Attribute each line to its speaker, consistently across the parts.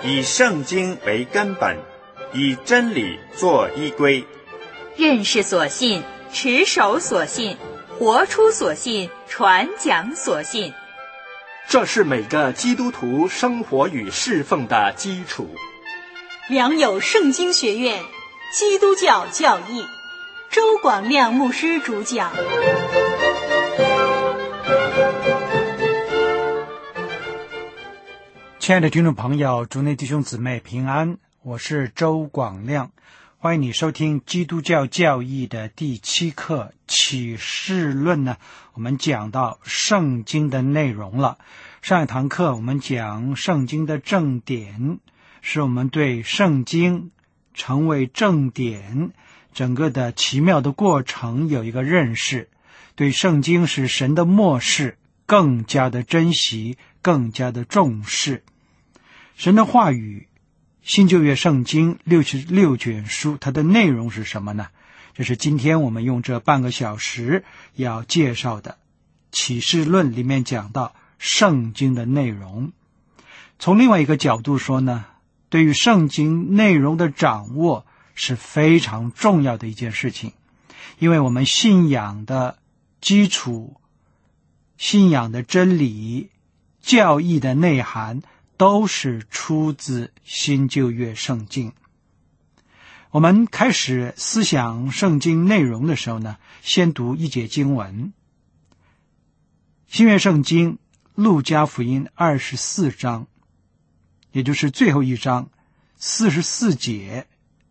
Speaker 1: 以圣经为根本，以真理做依归。
Speaker 2: 认识所信，持守所信，活出所信，传讲所信。
Speaker 3: 这是每个基督徒生活与侍奉的基础。
Speaker 4: 良友圣经学院基督教教义，周广亮牧师主讲。
Speaker 5: 亲爱的听众朋友，主内弟兄姊妹平安，我是周广亮，欢迎你收听基督教教义的第7课启示论呢，我们讲到圣经的内容了。上一堂课我们讲圣经的正典，是我们对圣经成为正典整个的奇妙的过程有一个认识，对圣经是神的默示更加的珍惜，更加的重视。神的话语，新旧约圣经66卷书，它的内容是什么呢？这是今天我们用这半个小时要介绍的启示论里面讲到圣经的内容。从另外一个角度说呢，对于圣经内容的掌握是非常重要的一件事情，因为我们信仰的基础、信仰的真理、教义的内涵都是出自新旧约圣经。我们开始思想圣经内容的时候呢，先读一节经文。新约圣经路加福音24章，也就是最后一章44节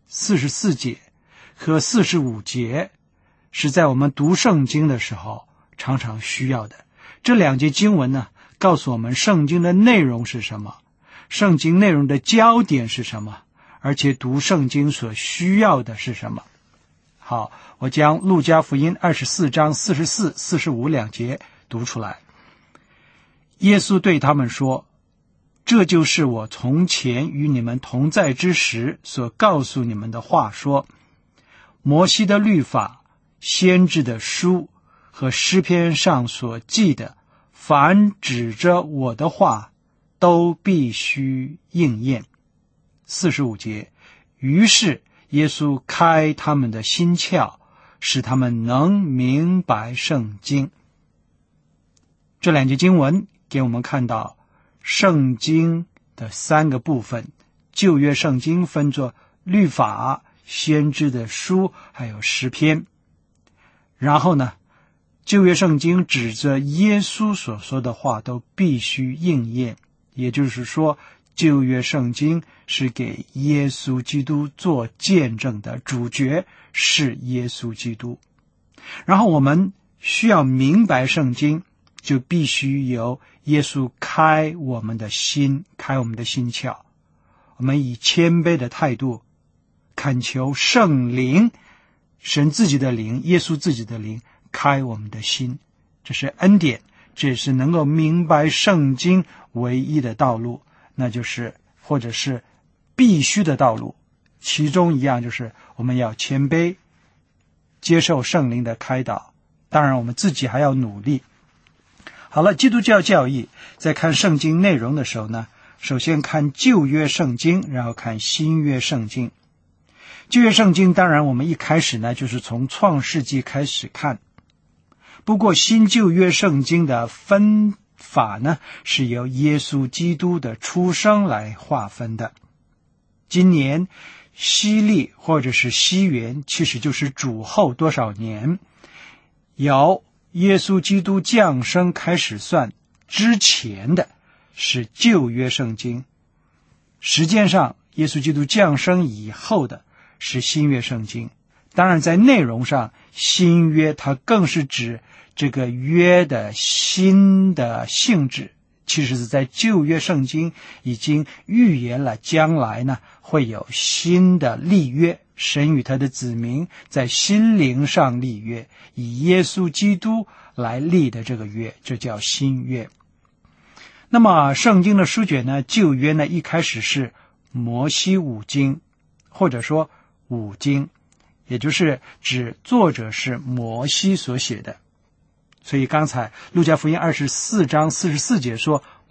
Speaker 5: 和45节，是在我们读圣经的时候常常需要的。这两节经文呢，告诉我们圣经的内容是什么，圣经内容的焦点是什么，而且读圣经所需要的是什么。好，我将路加福音24章44、45两节读出来。耶稣对他们说，这就是我从前与你们同在之时所告诉你们的话，说摩西的律法、先知的书和诗篇上所记的，凡指着我的话都必须应验。45节，于是耶稣开他们的心窍，使他们能明白圣经。这两节经文给我们看到圣经的3个部分。旧约圣经分作律法、先知的书还有诗篇。然后呢，旧约圣经指着耶稣所说的话都必须应验，也就是说旧约圣经是给耶稣基督做见证的，主角是耶稣基督。然后我们需要明白圣经，就必须由耶稣开我们的心，开我们的心窍。我们以谦卑的态度恳求圣灵，神自己的灵，耶稣自己的灵开我们的心。这是恩典，这也是能够明白圣经唯一的道路，那就是或者是必须的道路。其中一样就是我们要谦卑，接受圣灵的开导，当然我们自己还要努力。好了，基督教教义在看圣经内容的时候呢，首先看旧约圣经，然后看新约圣经。旧约圣经当然我们一开始呢就是从创世纪开始看，不过新旧约圣经的分法呢是由耶稣基督的出生来划分的。今年西历或者是西元，其实就是主后多少年，由耶稣基督降生开始算之前的是旧约圣经，时间上耶稣基督降生以后的是新约圣经。当然在内容上，新约它更是指这个约的新的性质，其实是在旧约圣经已经预言了将来呢会有新的立约，神与他的子民在心灵上立约，以耶稣基督来立的这个约，这叫新约。那么圣经的书卷呢，旧约呢一开始是摩西五经，或者说五经，也就是指作者是摩西所写的。所以刚才路加福音24章44节说，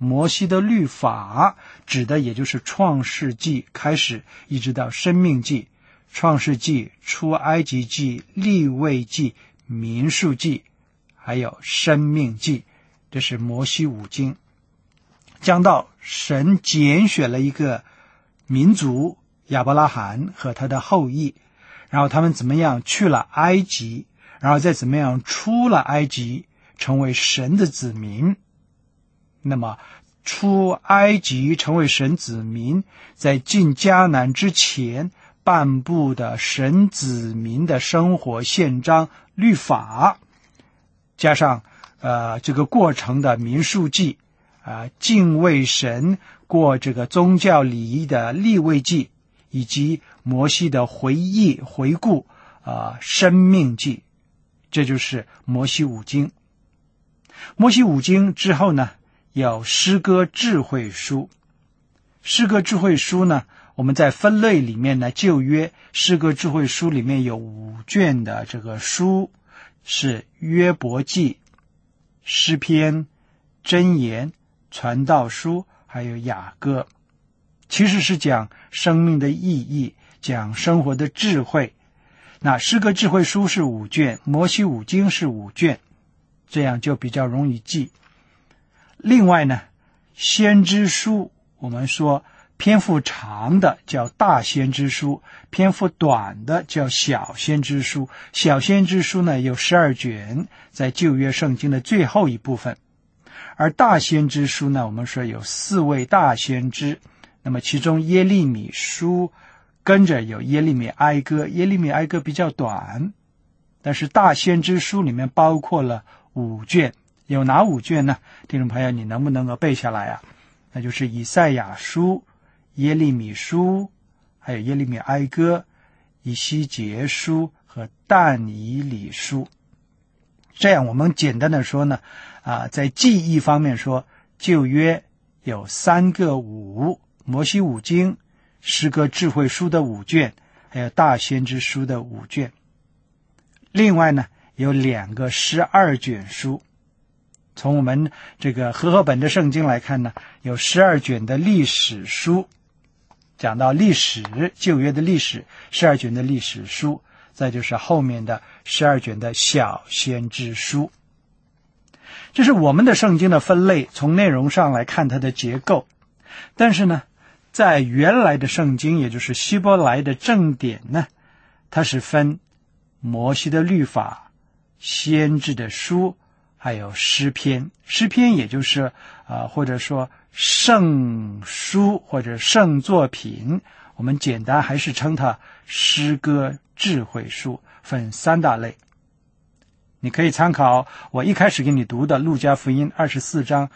Speaker 5: 摩西的律法指的也就是创世纪开始一直到申命记，创世纪、出埃及记、利未记、民数记还有申命记，这是摩西五经。讲到神拣选了一个民族亚伯拉罕和他的后裔，然后他们怎么样去了埃及，然后再怎么样出了埃及，成为神的子民。那么出埃及成为神子民，在进迦南之前颁布的神子民的生活宪章律法，加上这个过程的民数记，敬畏神过这个宗教礼仪的利未记，以及摩西的回顾申命记，这就是摩西五经。摩西五经之后呢，有诗歌智慧书。诗歌智慧书呢，我们在分类里面呢，旧约诗歌智慧书里面有5卷的这个书，是约伯记、诗篇、箴言、传道书还有雅歌，其实是讲生命的意义，讲生活的智慧。那诗歌智慧书是5卷，摩西五经是5卷，这样就比较容易记。另外呢，先知书我们说篇幅长的叫大先知书，篇幅短的叫小先知书。小先知书呢有12卷，在旧约圣经的最后一部分。而大先知书呢，我们说有4位大先知，那么其中耶利米书跟着有耶利米哀歌，耶利米哀歌比较短，但是大先知书里面包括了5卷。有哪5卷呢？听众朋友，你能不能够背下来啊？那就是以赛亚书、耶利米书，还有耶利米哀歌、以西结书和但以理书。这样我们简单的说呢，在记忆方面说，旧约有3个5，摩西五经、诗歌智慧书的5卷，还有大先知书的5卷。另外呢，有2个12卷书。从我们这个和合本的圣经来看呢，有12卷的历史书，讲到历史，旧约的历史，12卷的历史书，再就是后面的12卷的小先知书。这是我们的圣经的分类，从内容上来看它的结构。但是呢，在原来的圣经，也就是希伯来的正典呢，它是分摩西的律法、先知的书，还有诗篇。诗篇也就是或者说圣书或者圣作品，我们简单还是称它诗歌智慧书，分3大类。你可以参考我一开始给你读的路加福音24章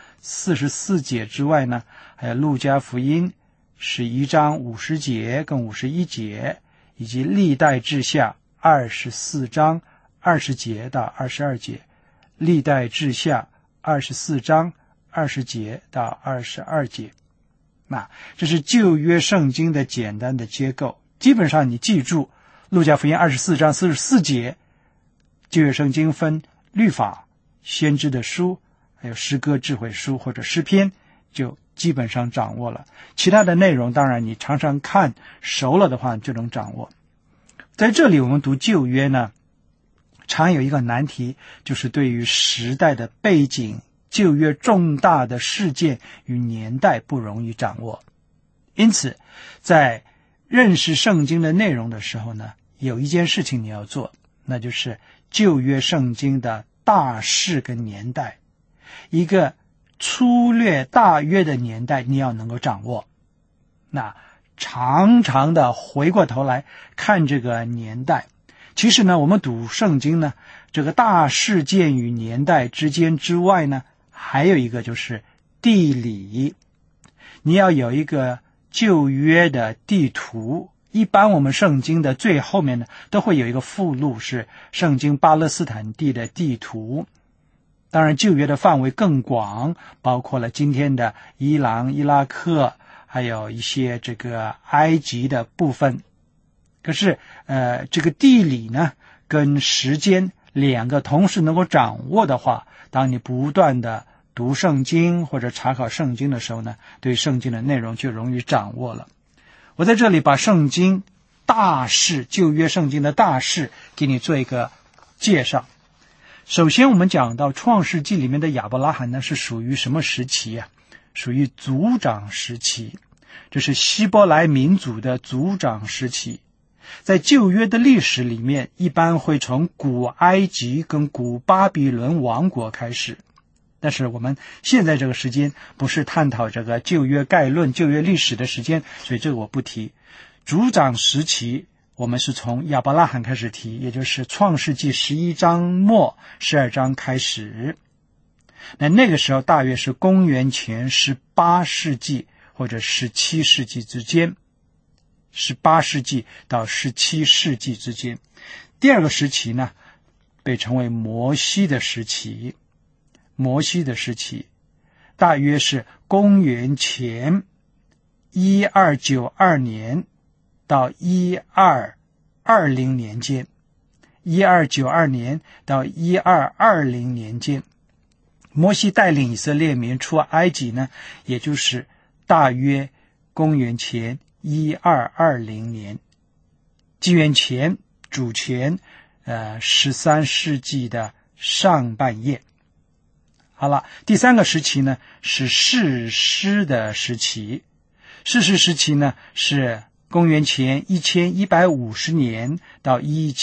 Speaker 5: 44节之外呢，还有路加福音11章50节跟51节，以及历代志下24章20节到22节，历代志下24章20节到22节。那这是旧约圣经的简单的结构。基本上你记住路加福音24章44节，旧约圣经分律法、先知的书，还有诗歌智慧书或者诗篇，就基本上掌握了。其他的内容当然你常常看熟了的话就能掌握。在这里我们读旧约呢，常有一个难题，就是对于时代的背景、旧约重大的事件与年代不容易掌握。因此在认识圣经的内容的时候呢，有一件事情你要做，那就是旧约圣经的大事跟年代，一个粗略大约的年代你要能够掌握。那常常的回过头来看这个年代。其实呢，我们读圣经呢，这个大事件与年代之间之外呢，还有一个就是地理。你要有一个旧约的地图，一般我们圣经的最后面呢，都会有一个附录，是圣经巴勒斯坦地的地图。当然旧约的范围更广，包括了今天的伊朗、伊拉克，还有一些这个埃及的部分。可是这个地理呢跟时间2个同时能够掌握的话，当你不断的读圣经或者查考圣经的时候呢，对圣经的内容就容易掌握了。我在这里把圣经大事，旧约圣经的大事给你做一个介绍。首先我们讲到创世纪里面的亚伯拉罕呢，是属于什么时期啊？属于族长时期，这是希伯来民族的族长时期。在旧约的历史里面，一般会从古埃及跟古巴比伦王国开始，但是我们现在这个时间不是探讨这个旧约概论、旧约历史的时间，所以这个我不提。族长时期我们是从亚伯拉罕开始提，也就是创世纪11章末12章开始。那个时候大约是公元前18世纪或者17世纪之间，18世纪到17世纪之间。第二个时期呢，被称为摩西的时期。摩西的时期大约是公元前1292年到1220年间，1292年到1220年间。摩西带领以色列民出埃及呢，也就是大约公元前1220年，纪元前主前13世纪的上半叶。好了，第三个时期呢是士师的时期。士师时期呢是公元前1150年到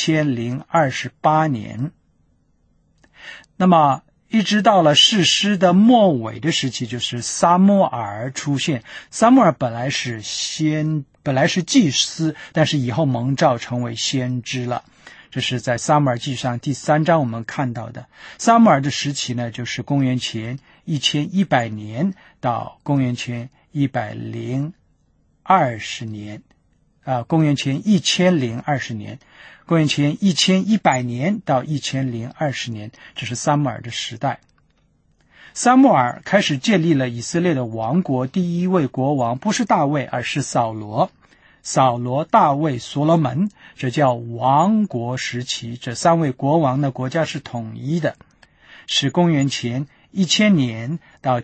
Speaker 5: 1028年。那么一直到了士师的末尾的时期，就是撒母耳出现。撒母耳本来是祭司，但是以后蒙召成为先知了。这是在撒母耳记上第3章我们看到的。撒母耳的时期呢，就是公元前1100年到公元前120年，公元前1020年，公元前1100年到1020年，这是撒母耳的时代。撒母耳开始建立了以色列的王国，第一位国王不是大卫，而是扫罗。扫罗、大卫、所罗门，这叫王国时期。这3位国王的国家是统一的，是公元前1000年到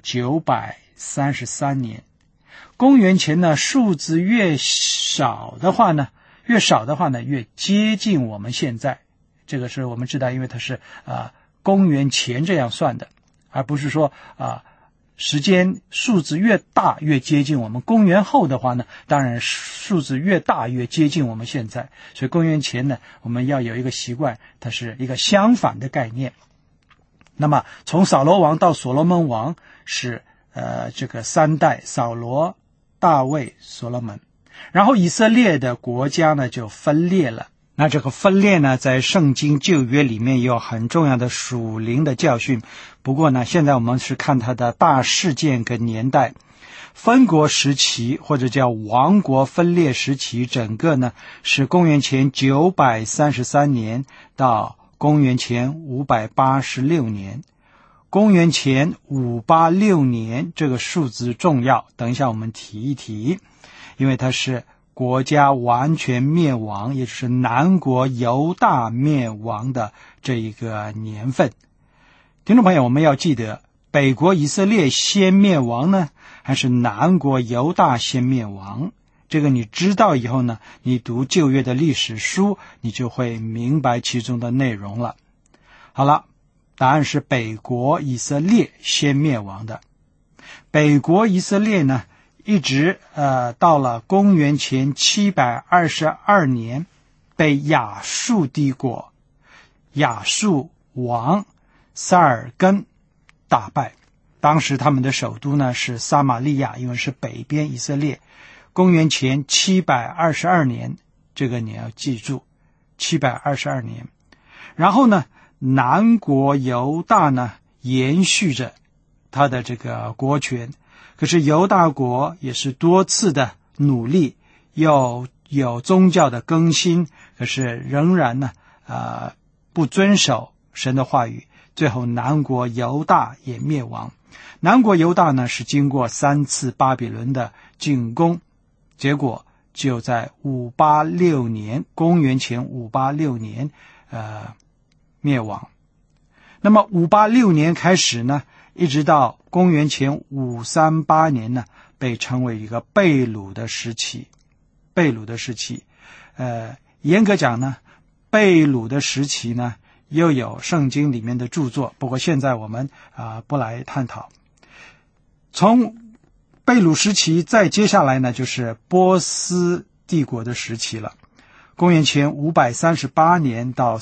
Speaker 5: 933年。公元前呢，数字越少的话呢，越接近我们现在。这个是我们知道，因为它是公元前这样算的，而不是说时间数字越大越接近我们。公元后的话呢，当然数字越大越接近我们现在。所以公元前呢，我们要有一个习惯，它是一个相反的概念。那么从扫罗王到所罗门王是这个3代，扫罗、大卫、所罗门。然后以色列的国家呢就分裂了。那这个分裂呢，在圣经旧约里面有很重要的属灵的教训。不过呢，现在我们是看它的大事件跟年代。分国时期或者叫王国分裂时期，整个呢是公元前933年到公元前586年。公元前586年这个数字重要，等一下我们提一提，因为它是国家完全灭亡，也就是南国犹大灭亡的这一个年份。听众朋友，我们要记得，北国以色列先灭亡呢，还是南国犹大先灭亡？这个你知道以后呢，你读旧约的历史书，你就会明白其中的内容了。好了，答案是北国以色列先灭亡的。北国以色列呢，一直到了公元前722年被亚述帝国亚述王撒尔根打败。当时他们的首都呢是撒玛利亚，因为是北边以色列。公元前722年，这个你要记住，722年。然后呢，南国犹大呢延续着他的这个国权，可是犹大国也是多次的努力，又有宗教的更新，可是仍然呢不遵守神的话语，最后南国犹大也灭亡。南国犹大呢是经过3次巴比伦的进攻，结果就在586年，公元前586年灭亡。那么586年开始呢，一直到公元前538年呢，被称为一个被掳的时期。被掳的时期，严格讲呢，被掳的时期呢，又有圣经里面的著作，不过现在我们不来探讨。从被掳时期再接下来呢，就是波斯帝国的时期了。公元前538年到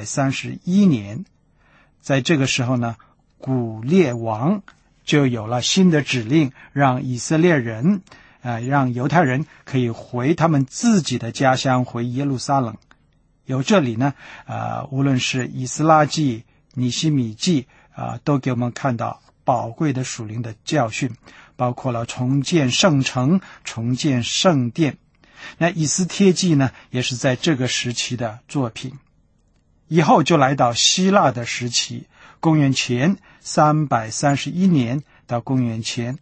Speaker 5: 331年，在这个时候呢，古列王就有了新的指令，让以色列人让犹太人可以回他们自己的家乡，回耶路撒冷。由这里呢无论是以斯拉记、尼希米记都给我们看到宝贵的属灵的教训，包括了重建圣城、重建圣殿。那以斯帖记呢，也是在这个时期的作品。以后就来到希腊的时期，公元前331年到公元前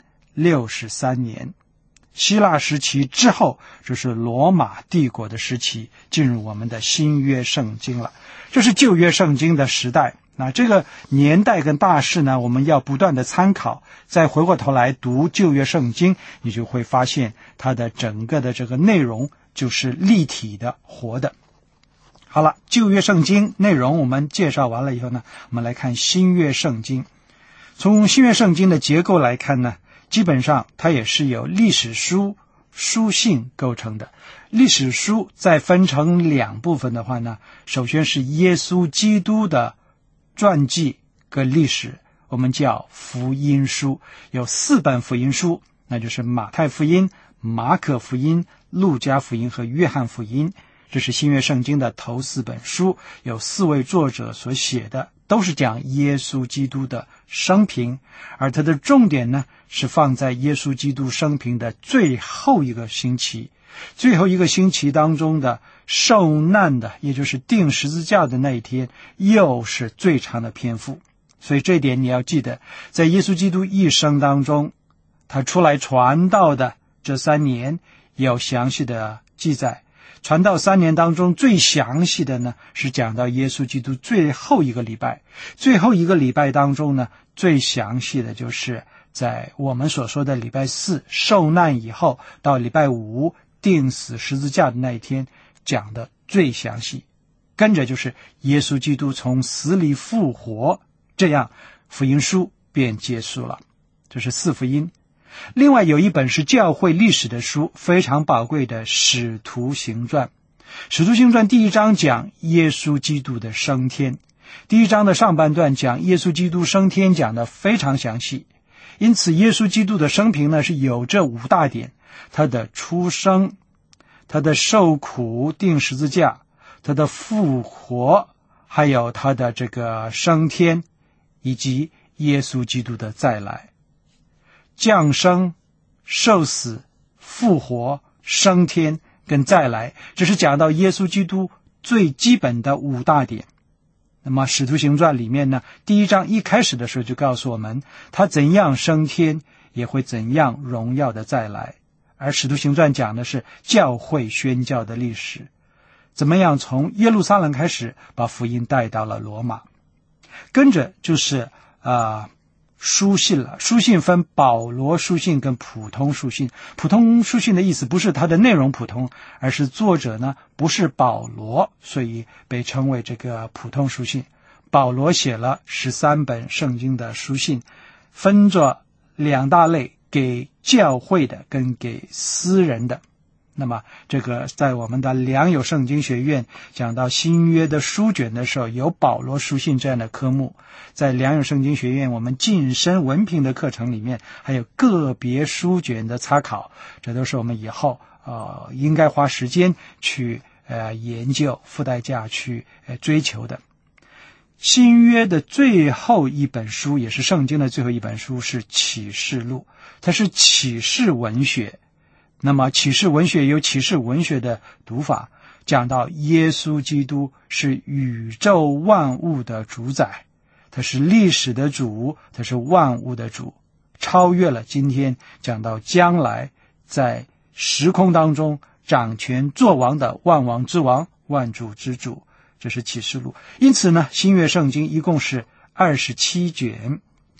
Speaker 5: 63年。希腊时期之后，就是罗马帝国的时期，进入我们的新约圣经了。这是旧约圣经的时代。那这个年代跟大事呢，我们要不断的参考，再回过头来读旧约圣经，你就会发现它的整个的这个内容就是立体的、活的。好了，旧约圣经内容我们介绍完了以后呢，我们来看新约圣经。从新约圣经的结构来看呢，基本上它也是由历史书、书信构成的。历史书再分成两部分的话呢，首先是耶稣基督的传记跟历史，我们叫福音书，有4本福音书，那就是马太福音、马可福音、路加福音和约翰福音。这是新约圣经的头4本书，有4位作者所写的，都是讲耶稣基督的生平，而它的重点呢是放在耶稣基督生平的最后一个星期。最后一个星期当中的受难的，也就是钉十字架的那一天，又是最长的篇幅。所以这一点你要记得，在耶稣基督一生当中，他出来传道的这3年有详细的记载。传道3年当中最详细的呢，是讲到耶稣基督最后一个礼拜。最后一个礼拜当中呢，最详细的就是在我们所说的礼拜4受难以后到礼拜5钉死十字架的那一天，讲的最详细。跟着就是耶稣基督从死里复活，这样福音书便结束了。这是4福音。另外有一本是教会历史的书，非常宝贵的《使徒行传》。《使徒行传》第1章讲耶稣基督的升天，第1章的上半段讲耶稣基督升天，讲得非常详细。因此耶稣基督的生平呢，是有这5大点：他的出生、他的受苦钉十字架、他的复活，还有他的这个升天，以及耶稣基督的再来。降生、受死、复活、升天跟再来，这是讲到耶稣基督最基本的5大点。那么使徒行传里面呢，第1章一开始的时候就告诉我们，他怎样升天，也会怎样荣耀的再来。而使徒行传讲的是教会宣教的历史，怎么样从耶路撒冷开始把福音带到了罗马。跟着就是书信了。书信分保罗书信跟普通书信。普通书信的意思不是它的内容普通，而是作者呢不是保罗，所以被称为这个普通书信。保罗写了13本圣经的书信，分作2大类，给教会的跟给私人的。那么这个在我们的良友圣经学院讲到新约的书卷的时候，有保罗书信这样的科目。在良友圣经学院我们晋升文凭的课程里面，还有个别书卷的参考，这都是我们以后应该花时间去研究，付代价去追求的。新约的最后一本书，也是圣经的最后一本书，是启示录。它是启示文学。那么启示文学有启示文学的读法，讲到耶稣基督是宇宙万物的主宰，他是历史的主，他是万物的主，超越了今天讲到将来在时空当中掌权作王的万王之王、万主之主。这是启示录。因此呢，新约圣经一共是27卷，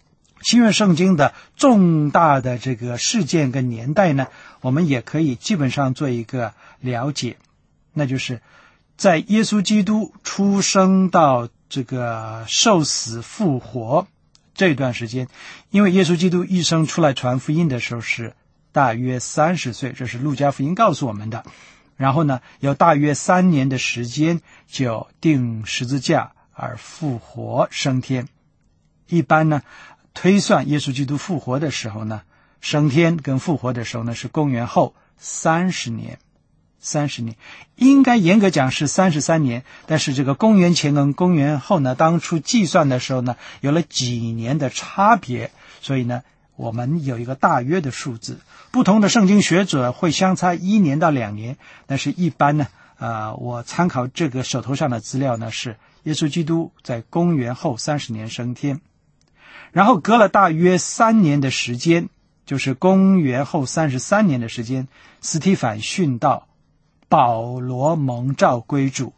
Speaker 5: 新约圣经的重大的这个事件跟年代呢，我们也可以基本上做一个了解，那就是在耶稣基督出生到这个受死复活这段时间，因为耶稣基督一生出来传福音的时候是大约30岁，这是路加福音告诉我们的。然后呢，有大约3年的时间就钉十字架而复活升天。一般呢推算耶稣基督复活的时候呢，升天跟复活的时候呢是公元后30年。应该严格讲是33年，但是这个公元前跟公元后呢，当初计算的时候呢有了几年的差别，所以呢我们有一个大约的数字。不同的圣经学者会相差1年到2年，但是一般呢我参考这个手头上的资料呢，是耶稣基督在公元后30年升天，然后隔了大约3年的时间，就是公元后33年的时间，司提反殉道，保罗蒙召归主。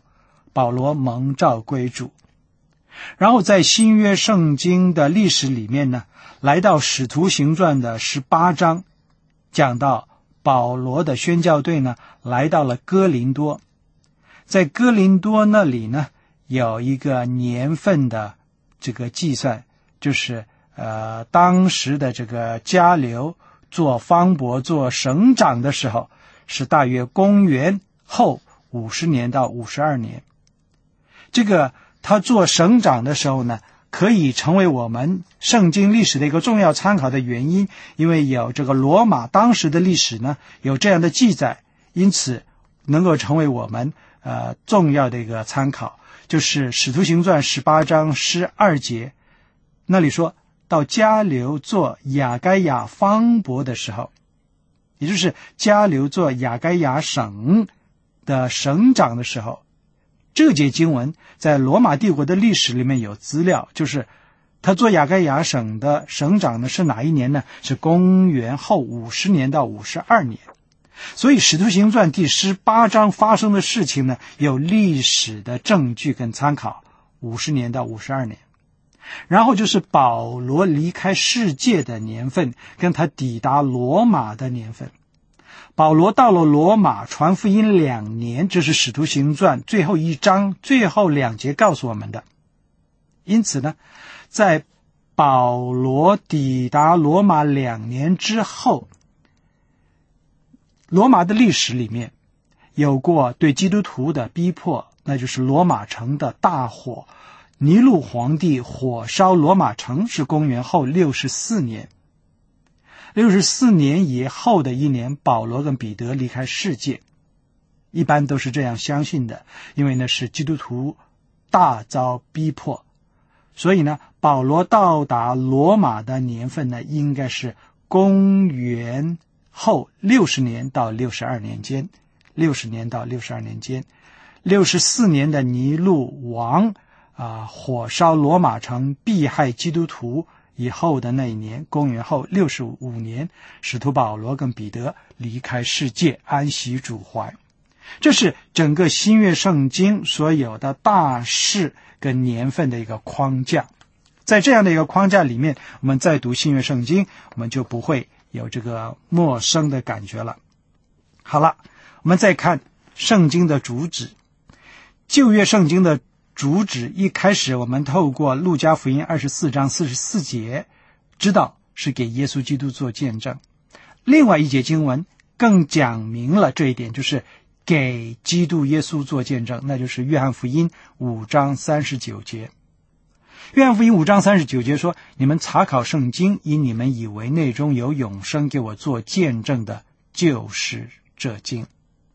Speaker 5: 然后在新约圣经的历史里面呢，来到使徒行传的18章，讲到保罗的宣教队呢来到了哥林多。在哥林多那里呢有一个年份的这个计算，就是当时的这个迦流做方伯做省长的时候，是大约公元后50年到52年。这个他做省长的时候呢，可以成为我们圣经历史的一个重要参考的原因，因为有这个罗马当时的历史呢有这样的记载，因此能够成为我们重要的一个参考。就是使徒行传18章12节，那里说到迦流做亚该亚方伯的时候，也就是迦流做亚该亚省的省长的时候，这节经文在罗马帝国的历史里面有资料，就是他做亚该亚省的省长呢是哪一年呢？是公元后50年到52年。所以使徒行传第18章发生的事情呢，有历史的证据跟参考，50年到52年。然后就是保罗离开世界的年份，跟他抵达罗马的年份。保罗到了罗马传福音2年，这是使徒行传最后1章最后2节告诉我们的。因此呢，在保罗抵达罗马2年之后，罗马的历史里面有过对基督徒的逼迫，那就是罗马城的大火，尼禄皇帝火烧罗马城，是公元后64年。64年以后的1年，保罗跟彼得离开世界，一般都是这样相信的，因为呢是基督徒大遭逼迫，所以呢保罗到达罗马的年份呢应该是公元后60年到62年间，60年到62年间。64年的尼禄王火烧罗马城，迫害基督徒以后的那一年，公元后65年，使徒保罗跟彼得离开世界，安息主怀。这是整个新约圣经所有的大事跟年份的一个框架。在这样的一个框架里面，我们再读新约圣经，我们就不会有这个陌生的感觉了。好了，我们再看圣经的主旨。旧约圣经的主旨一开始我们透过路加福音24章44节知道是给耶稣基督做见证。另外一节经文更讲明了这一点，就是给基督耶稣做见证，那就是约翰福音5章39节。约翰福音5章39节说，你们查考圣经，因你们以为内中有永生，给我做见证的就是这经。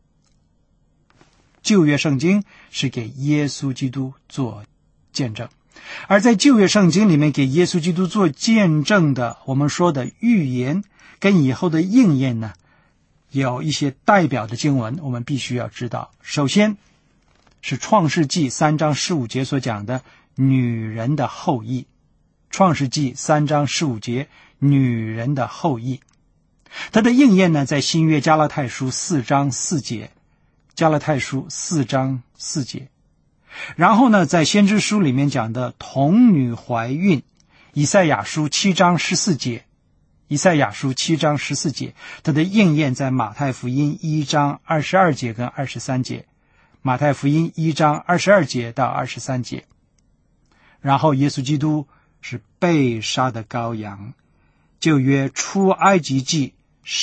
Speaker 5: 旧约圣经是给耶稣基督做见证，而在旧约圣经里面给耶稣基督做见证的，我们说的预言跟以后的应验呢，有一些代表的经文我们必须要知道。首先是创世纪3章15节所讲的女人的后裔，创世纪3章15节，女人的后裔。它的应验呢，在新约加拉太书4章4节，加拉太书4章4节。然后呢，在先知书里面讲的童女怀孕， 以赛亚书7章14节，以赛亚书7章14节，它的应验在马太福音1章22节跟23节，马太福音1章22节到23节。然后耶稣基督是被杀的羔羊，旧约出埃及记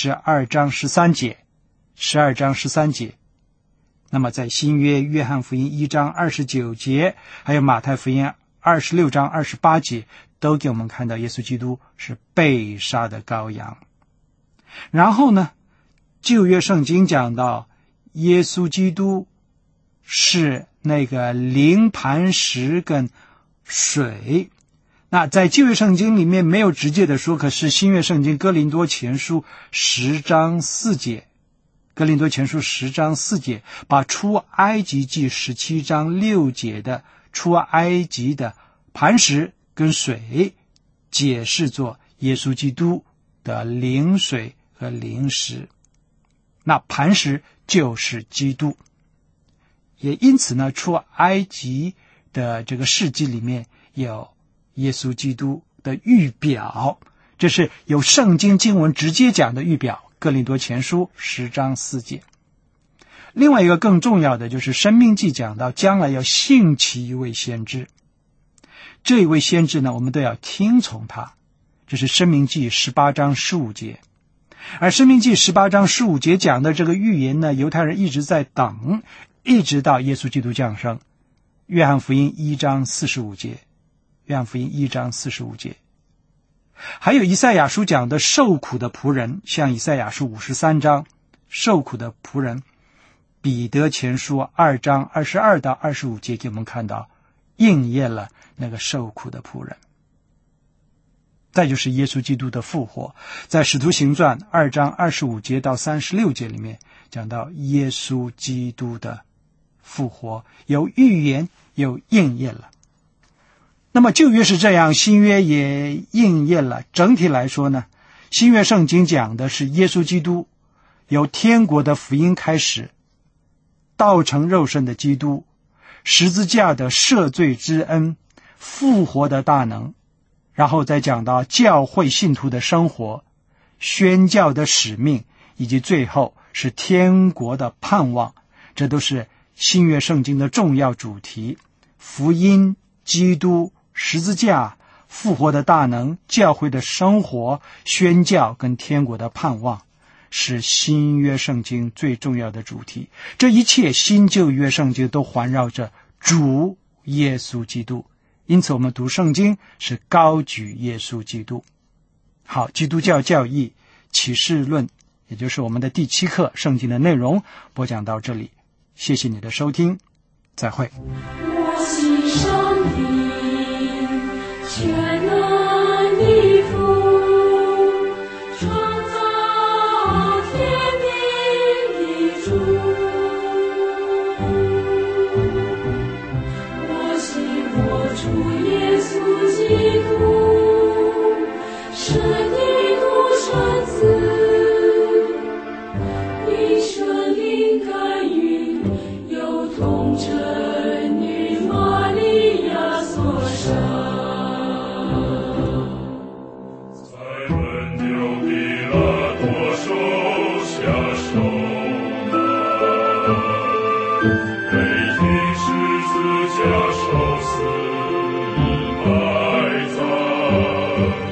Speaker 5: 12章13节，12章13节。那么在新约约翰福音1章29节，还有马太福音26章28节，都给我们看到耶稣基督是被杀的羔羊。然后呢，旧约圣经讲到耶稣基督是那个灵磐石跟水。那在旧约圣经里面没有直接的说，可是新约圣经哥林多前书10章4节，哥林多前书10章4节把出埃及记17章6节的出埃及的磐石跟水解释作耶稣基督的灵水和灵石。那磐石就是基督。也因此呢，出埃及的这个事迹里面有耶稣基督的预表，这是有圣经经文直接讲的预表，哥林多前书10章4节。另外一个更重要的就是申命记讲到将来要兴起一位先知，这一位先知呢，我们都要听从他，这是申命记18章15节。而申命记18章15节讲的这个预言呢，犹太人一直在等，一直到耶稣基督降生。约翰福音1章45节，约翰福音1章45节。还有以赛亚书讲的受苦的仆人，像以赛亚书53章受苦的仆人，彼得前书2章22到25节给我们看到应验了那个受苦的仆人。再就是耶稣基督的复活，在使徒行传2章25节到36节里面讲到耶稣基督的复活，有预言有应验了。那么旧约是这样，新约也应验了。整体来说呢，新约圣经讲的是耶稣基督由天国的福音开始，道成肉身的基督，十字架的赦罪之恩，复活的大能，然后再讲到教会信徒的生活，宣教的使命，以及最后是天国的盼望。这都是新约圣经的重要主题，福音、基督、十字架、复活的大能、教会的生活、宣教跟天国的盼望，是新约圣经最重要的主题。这一切新旧约圣经都环绕着主耶稣基督，因此我们读圣经是高举耶稣基督。好，基督教教义启示论，也就是我们的第7课圣经的内容播讲到这里，谢谢你的收听，再会。
Speaker 6: 我心上的全能的父，创造天地的主，我信我主耶稣基督，神的独生子，因圣灵感孕，有童真女玛利亚所生。
Speaker 7: 受死埋葬。